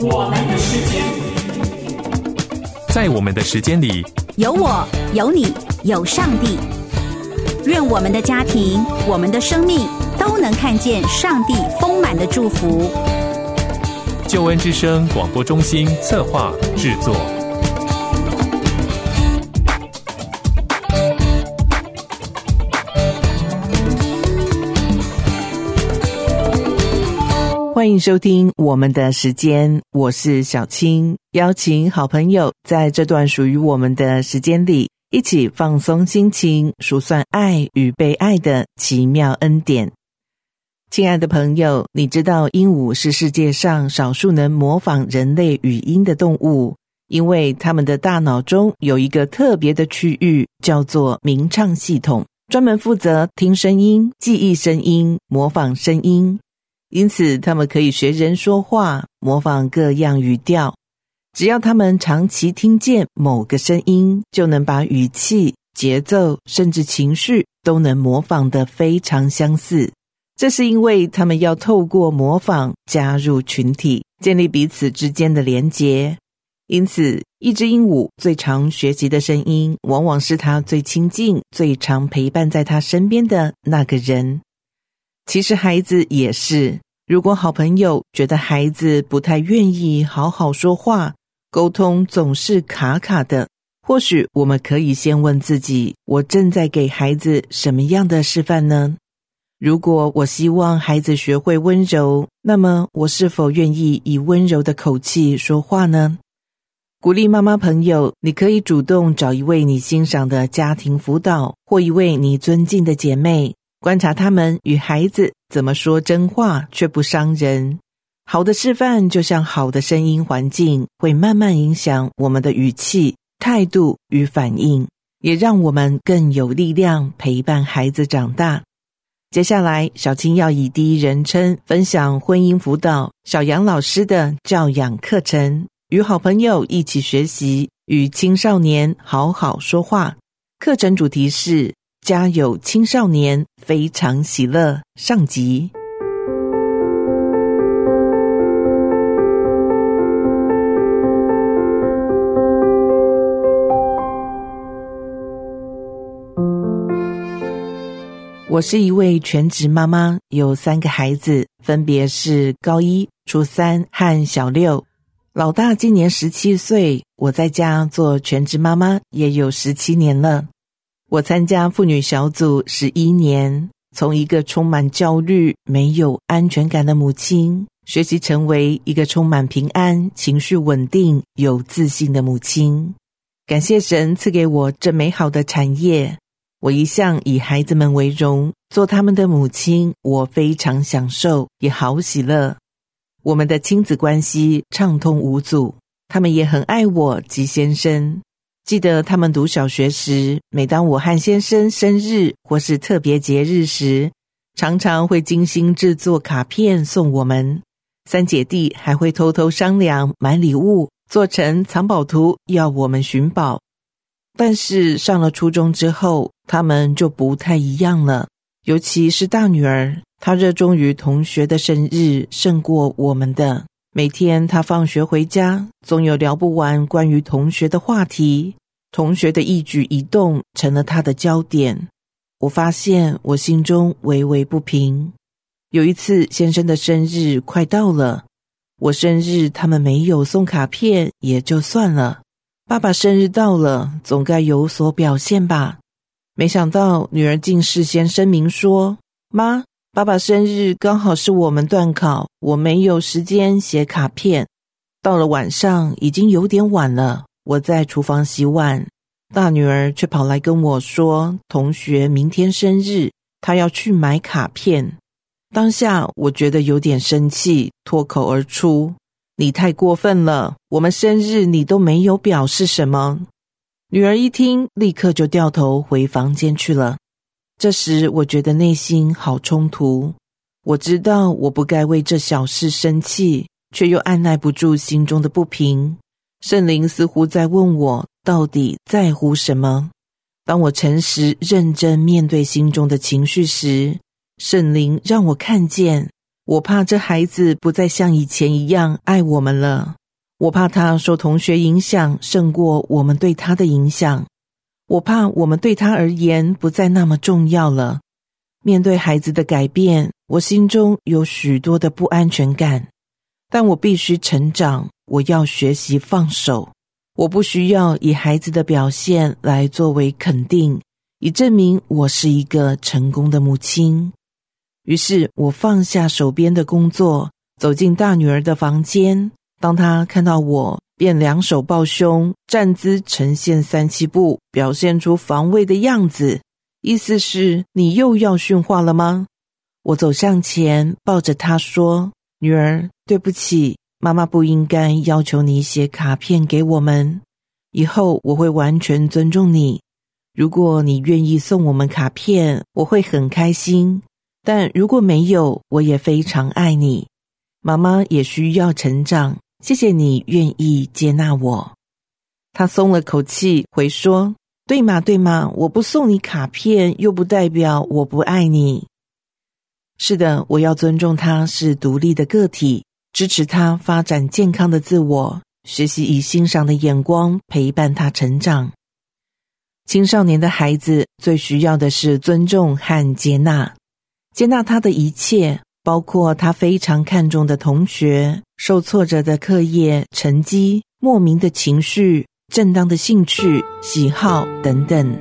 我们的时间， 在我们的时间里， 有我，有你，有上帝。愿我们的家庭，我们的生命都能看见上帝丰满的祝福。 救恩之声广播中心策划制作。 欢迎收听我们的时间，我是小青，邀请好朋友在这段属于我们的时间里，一起放松心情，数算爱与被爱的奇妙恩典。亲爱的朋友，你知道鹦鹉是世界上少数能模仿人类语音的动物，因为它们的大脑中有一个特别的区域，叫做鸣唱系统，专门负责听声音、记忆声音、模仿声音。因此他们可以学人说话，模仿各样语调。只要他们长期听见某个声音，就能把语气、节奏甚至情绪都能模仿得非常相似。这是因为他们要透过模仿加入群体，建立彼此之间的连结。因此一只鹦鹉最常学习的声音，往往是它最亲近、最常陪伴在它身边的那个人。其实孩子也是，如果好朋友觉得孩子不太愿意好好说话，沟通总是卡卡的，或许我们可以先问自己，我正在给孩子什么样的示范呢？如果我希望孩子学会温柔，那么我是否愿意以温柔的口气说话呢？鼓励妈妈朋友，你可以主动找一位你欣赏的家庭辅导，或一位你尊敬的姐妹，观察他们与孩子怎么说真话却不伤人。好的示范就像好的声音环境，会慢慢影响我们的语气、态度与反应，也让我们更有力量陪伴孩子长大。接下来小青要以第一人称分享婚姻辅导小杨老师的教养课程，与好朋友一起学习与青少年好好说话。课程主题是家有青少年非常喜乐上集。我是一位全职妈妈，有3个孩子，分别是高1、初3和小6。老大今年17岁，我在家做全职妈妈也有17年了。我参加妇女小组11年，从一个充满焦虑、没有安全感的母亲，学习成为一个充满平安、情绪稳定、有自信的母亲。感谢神赐给我这美好的产业。我一向以孩子们为荣，做他们的母亲，我非常享受，也好喜乐。我们的亲子关系畅通无阻，他们也很爱我及先生。记得他们读小学时，每当我和先生生日或是特别节日时，常常会精心制作卡片送我们。3姐弟还会偷偷商量买礼物，做成藏宝图要我们寻宝。但是上了初中之后，他们就不太一样了，尤其是大女儿，她热衷于同学的生日胜过我们的。每天她放学回家，总有聊不完关于同学的话题，同学的一举一动成了她的焦点。我发现我心中微微不平。有一次先生的生日快到了，我生日他们没有送卡片也就算了，爸爸生日到了，总该有所表现吧。没想到女儿竟事先声明说，妈，爸爸生日刚好是我们段考，我没有时间写卡片。到了晚上已经有点晚了，我在厨房洗碗，大女儿却跑来跟我说，同学明天生日，她要去买卡片。当下我觉得有点生气，脱口而出，你太过分了，我们生日你都没有表示什么。女儿一听，立刻就掉头回房间去了。这时我觉得内心好冲突，我知道我不该为这小事生气，却又按耐不住心中的不平。圣灵似乎在问我到底在乎什么。当我诚实认真面对心中的情绪时，圣灵让我看见我怕这孩子不再像以前一样爱我们了，我怕他受同学影响胜过我们对他的影响，我怕我们对他而言不再那么重要了。面对孩子的改变，我心中有许多的不安全感，但我必须成长，我要学习放手。我不需要以孩子的表现来作为肯定，以证明我是一个成功的母亲。于是我放下手边的工作，走进大女儿的房间。当她看到我，便两手抱胸，站姿呈现3、7步，表现出防卫的样子，意思是你又要训话了吗？我走上前，抱着她说，女儿，对不起，妈妈不应该要求你写卡片给我们，以后我会完全尊重你。如果你愿意送我们卡片，我会很开心，但如果没有，我也非常爱你。妈妈也需要成长，谢谢你愿意接纳我。她松了口气，回说，对嘛对嘛，我不送你卡片，又不代表我不爱你。是的，我要尊重她是独立的个体，支持她发展健康的自我，学习以欣赏的眼光陪伴她成长。青少年的孩子最需要的是尊重和接纳，接纳他的一切，包括他非常看重的同学、受挫折的课业成绩、莫名的情绪、正当的兴趣、喜好等等。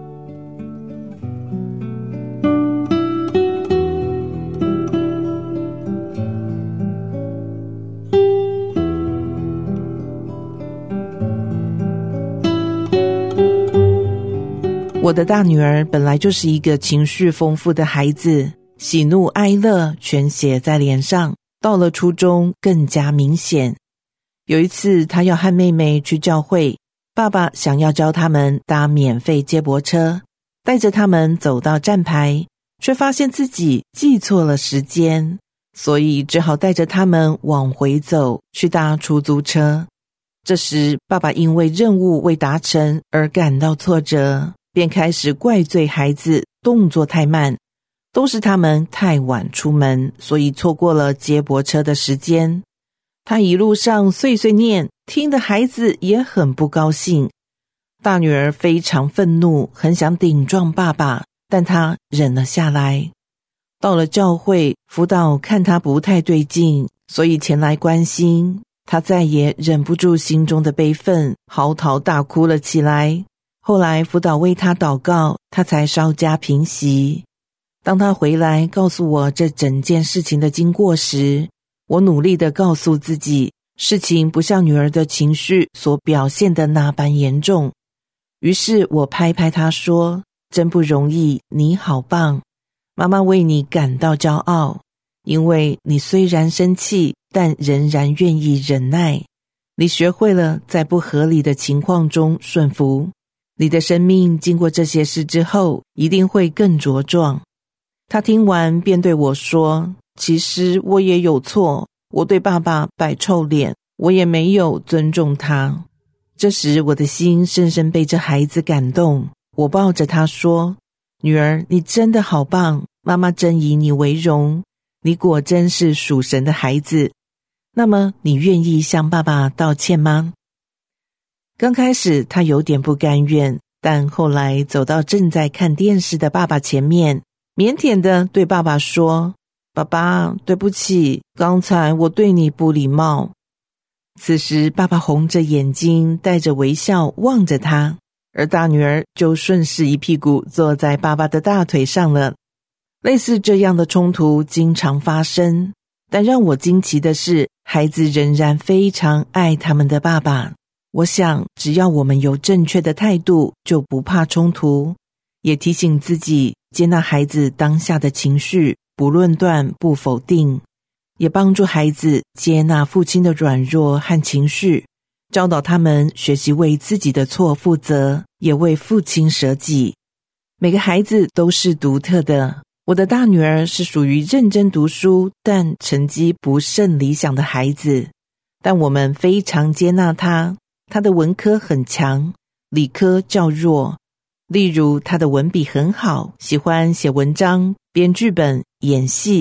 我的大女儿本来就是一个情绪丰富的孩子，喜怒哀乐全写在脸上，到了初中更加明显。有一次她要和妹妹去教会，爸爸想要教他们搭免费接驳车，带着他们走到站牌，却发现自己记错了时间，所以只好带着他们往回走，去搭出租车。这时爸爸因为任务未达成而感到挫折，便开始怪罪孩子动作太慢，都是他们太晚出门，所以错过了接驳车的时间。他一路上碎碎念，听得孩子也很不高兴。大女儿非常愤怒，很想顶撞爸爸，但她忍了下来。到了教会，辅导看她不太对劲，所以前来关心。她再也忍不住心中的悲愤，嚎啕大哭了起来。后来辅导为他祷告，他才稍加平息。当他回来告诉我这整件事情的经过时，我努力地告诉自己，事情不像女儿的情绪所表现的那般严重。于是我拍拍他说，真不容易，你好棒，妈妈为你感到骄傲，因为你虽然生气，但仍然愿意忍耐，你学会了在不合理的情况中顺服。你的生命经过这些事之后，一定会更茁壮。他听完便对我说，其实我也有错，我对爸爸摆臭脸，我也没有尊重他。这时我的心深深被这孩子感动，我抱着他说，女儿，你真的好棒，妈妈真以你为荣，你果真是属神的孩子。那么你愿意向爸爸道歉吗？刚开始他有点不甘愿，但后来走到正在看电视的爸爸前面，腼腆地对爸爸说，爸爸，对不起，刚才我对你不礼貌。此时爸爸红着眼睛，带着微笑望着他，而大女儿就顺势一屁股坐在爸爸的大腿上了。类似这样的冲突经常发生，但让我惊奇的是，孩子仍然非常爱他们的爸爸。我想只要我们有正确的态度，就不怕冲突，也提醒自己接纳孩子当下的情绪，不论断不否定，也帮助孩子接纳父亲的软弱和情绪，教导他们学习为自己的错负责，也为父亲舍己。每个孩子都是独特的，我的大女儿是属于认真读书但成绩不甚理想的孩子，但我们非常接纳她。他的文科很强，理科较弱。例如他的文笔很好，喜欢写文章、编剧本、演戏，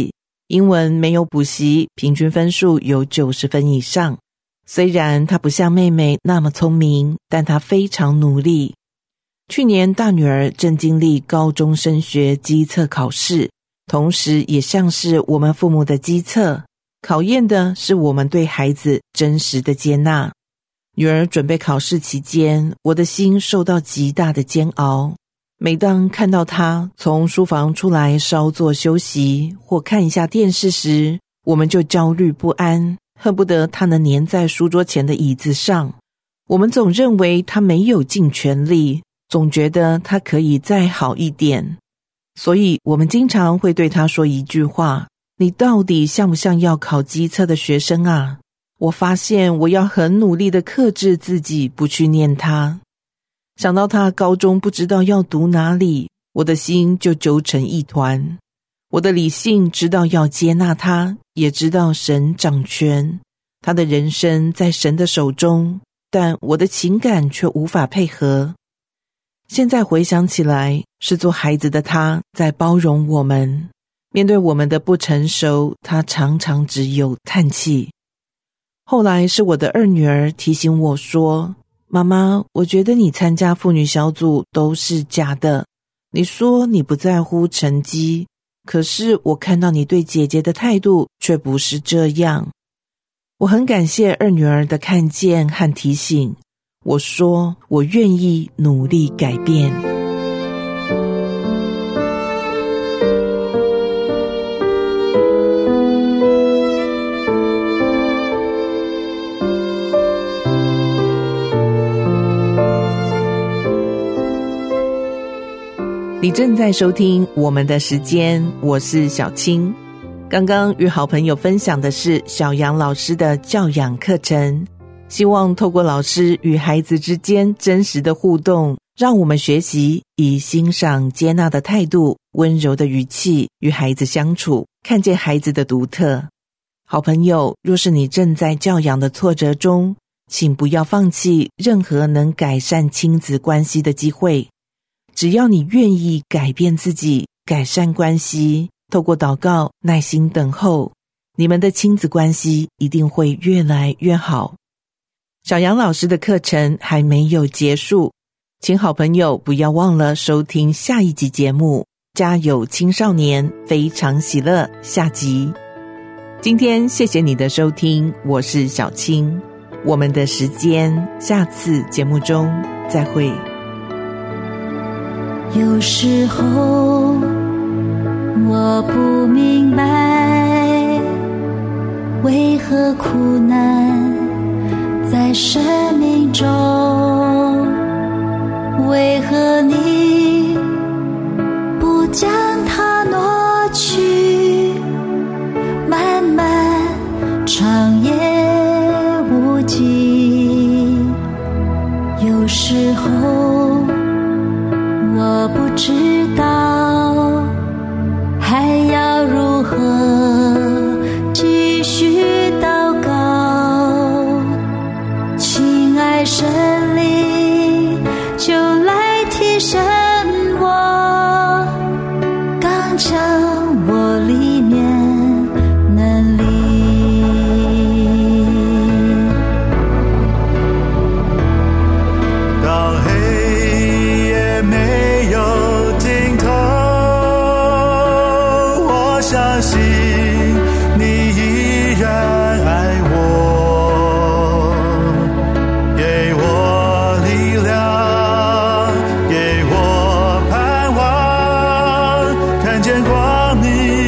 英文没有补习，平均分数有90分以上。虽然她不像妹妹那么聪明，但她非常努力。去年大女儿正经历高中升学基测考试，同时也像是我们父母的基测，考验的是我们对孩子真实的接纳。女儿准备考试期间，我的心受到极大的煎熬。每当看到她从书房出来稍作休息或看一下电视时，我们就焦虑不安，恨不得她能黏在书桌前的椅子上。我们总认为她没有尽全力，总觉得她可以再好一点。所以我们经常会对她说一句话：你到底像不像要考基测的学生啊？我发现我要很努力地克制自己不去念她。想到她高中不知道要读哪里，我的心就揪成一团。我的理性知道要接纳她，也知道神掌权，她的人生在神的手中，但我的情感却无法配合。现在回想起来，是做孩子的她在包容我们，面对我们的不成熟，她常常只有叹气。后来是我的二女儿提醒我说，妈妈，我觉得你参加妇女小组都是假的。你说你不在乎成绩，可是我看到你对姐姐的态度却不是这样。我很感谢二女儿的看见和提醒。我说我愿意努力改变。你正在收听我们的时间，我是小青。刚刚与好朋友分享的是小杨老师的教养课程，希望透过老师与孩子之间真实的互动，让我们学习以欣赏接纳的态度，温柔的语气与孩子相处，看见孩子的独特。好朋友，若是你正在教养的挫折中，请不要放弃任何能改善亲子关系的机会。只要你愿意改变自己，改善关系，透过祷告，耐心等候，你们的亲子关系一定会越来越好。小杨老师的课程还没有结束，请好朋友不要忘了收听下一集节目，家有青少年非常喜乐下集。今天谢谢你的收听，我是小青，我们的时间下次节目中再会。 有时候我不明白，为何苦难在生命中，为何你不将它挪去，漫漫长夜无际。有时候我不知道还要如何继续祷告，亲爱神灵就来提升我，刚强我里面能力。 当黑夜没有尽头，我相信你依然爱我，给我力量，给我盼望，看见光明